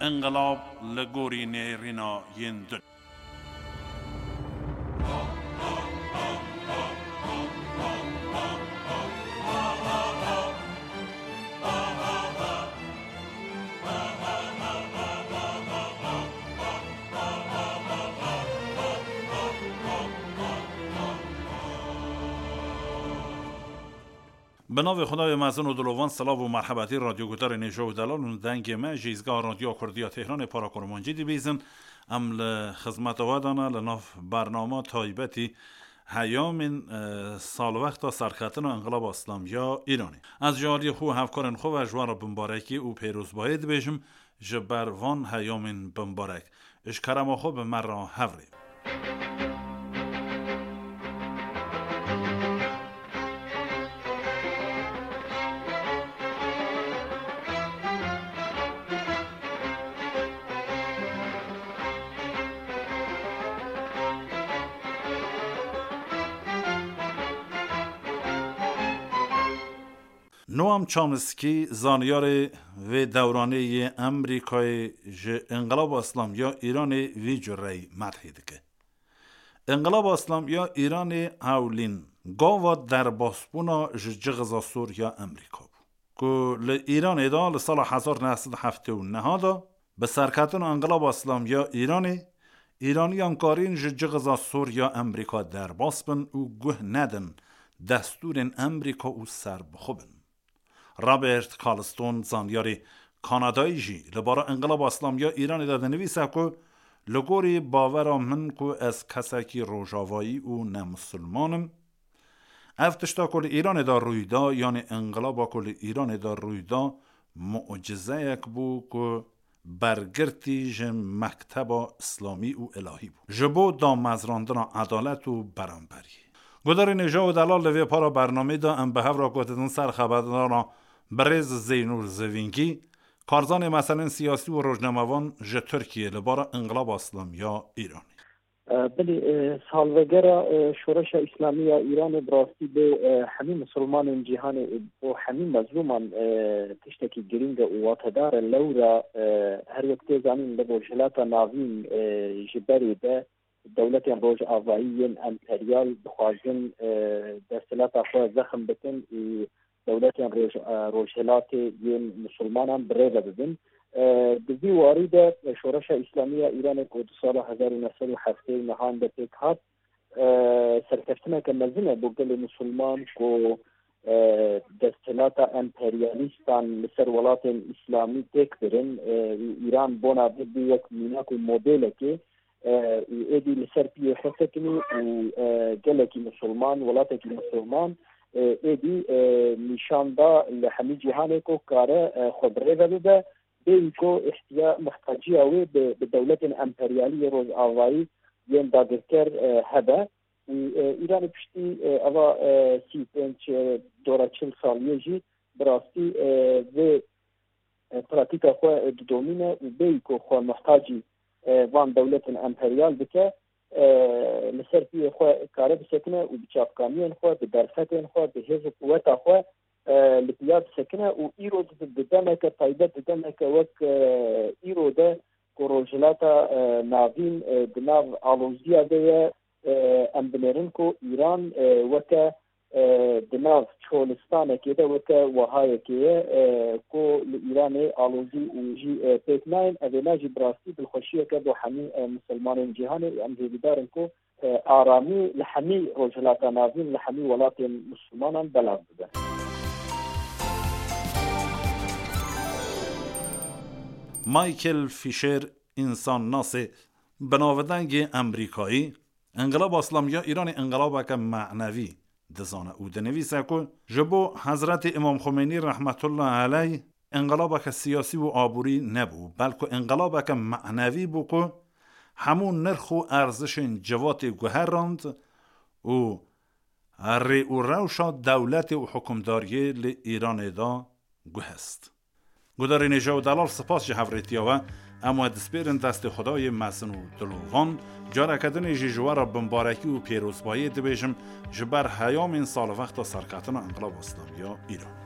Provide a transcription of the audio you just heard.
انقلاب لگوری نیرینا یندن. به نام خدای مزن و دلوان سلام و مرحبتی رادیو گوتر نیجا و دلال و دنگ ما جیزگاه رادیو کردیا تهران پاراکرمانجی دی بیزن عمل خدمت وادانا لناف برنامه تایبتی هیام سال وقت سرخطن انقلاب اسلامیا ایرانی از جاری خو هفکارن خو و جوار بمبارکی او پیروز باید بیشم جبروان هیام بمبارک اش کرم خو به مرا هفری نوام چامسکی زانیار و دورانه امریکای انقلاب اسلامیا ایران وی جرای مطرح که انقلاب اسلامیا ایران اولین گاوا در باسپونا جغزا سوریا امریکا بود که ایران ادال سال 1979 به سرکتن انقلاب اسلامیا ایرانیان کارین جغزا سوریا امریکا در باسپن او گه ندن دستور امریکا او سر بخوبن رابرت کالستون زانیاری کانادایی جی لبارا انقلاب اسلامیا ایران داده نویسه که لگوری باورا من که از کسکی روژاوایی و نمسلمانم افتشتا کل ایران دا رویدا یعنی انقلاب کل ایران دا رویدا معجزه یک بو که برگرتی جم مکتب اسلامی و الهی بو جبو دا مزراندن عدالت و برانبری گدار نجا و دلال لوی پارا برنامه دا ام به هفرا گوتدن سر خبردارا برز زینور زوینگی کارزان مثلا سیاسی و روزنامه‌وان ژ ترکیه لبارا انقلاب اسلامیا ایرانی بلی سالوگر شورش اسلامی ایران براستی به همین مسلمان جهان و همین مظلومان تشتکی گرینگ و واتدار لورا هر وقت زمین لبوجلات ناوین جبری به دولت روج آوایی امپریال بخواهن دستلات خود زخم بکن دولت روجهلات ین مسلمان بریده ببین دوی وارد شورش اسلامی ایران که سال 1907 نهان به پیک هات سرکشتنه که مزنه بگل مسلمان که دستلات امپریالیستان لسر ولات اسلامی تک برن ایران بونا بدی یک میناک مدل که ایدی لسر پیه خفتکنی و گلکی مسلمان ولاتکی مسلمان ایدی نشان دا لحمی جهانه که کاره خبره بده به اینکو محتاجی اوی به دولت امپریالی روز آوایی ین دادرکر هده ایران پشتی اوا 35 دورا 40 سالیه جی براستی و پراتیکا خواه دومینه و به اینکو خواه محتاجی وان دولت امپریال بکه لسر پی خواه کاره بسکنه و بچافکانیان خواه به درفتین خواه به حیث قوتا خواه لپیاد سکنه و ایرو ددمه که طایبت ددمه که وک ایرو ده کروجلاتا ناوین دناو آلوزیا ده امبنرن که ایران وک دناو چولستانه که ده وک وحایه که ایران آلوزی و پیک ناین اوینا جی براستی بالخوشیه که دو حمی مسلمان جهان امجیدی دارن که آرامی لحمی روجلاتا ناوین لحمی ولات مسلمان بلاغ بده مایکل فیشر انسان ناسه بناودنگ امریکایی انقلاب اسلامیا ایران انقلاب که معنوی دزانه او دنویسه که جبو حضرت امام خمینی رحمت الله علیه انقلاب که سیاسی و آبوری نبو بلکه انقلاب که معنوی بو که همون نرخ و ارزش جوات گوهر راند و ری و روشا دولت و حکمداری ل ایران دا گوهست گدار نیجا و دلال سپاس جه هفریتیا و اما دسپیرن دست خدای مزن و دلوان جارکدن جیجوار بمبارکی و پیروزبایی دبیجم جبر هیام این سال وقت سرکتن انقلاب اسلامیا ایران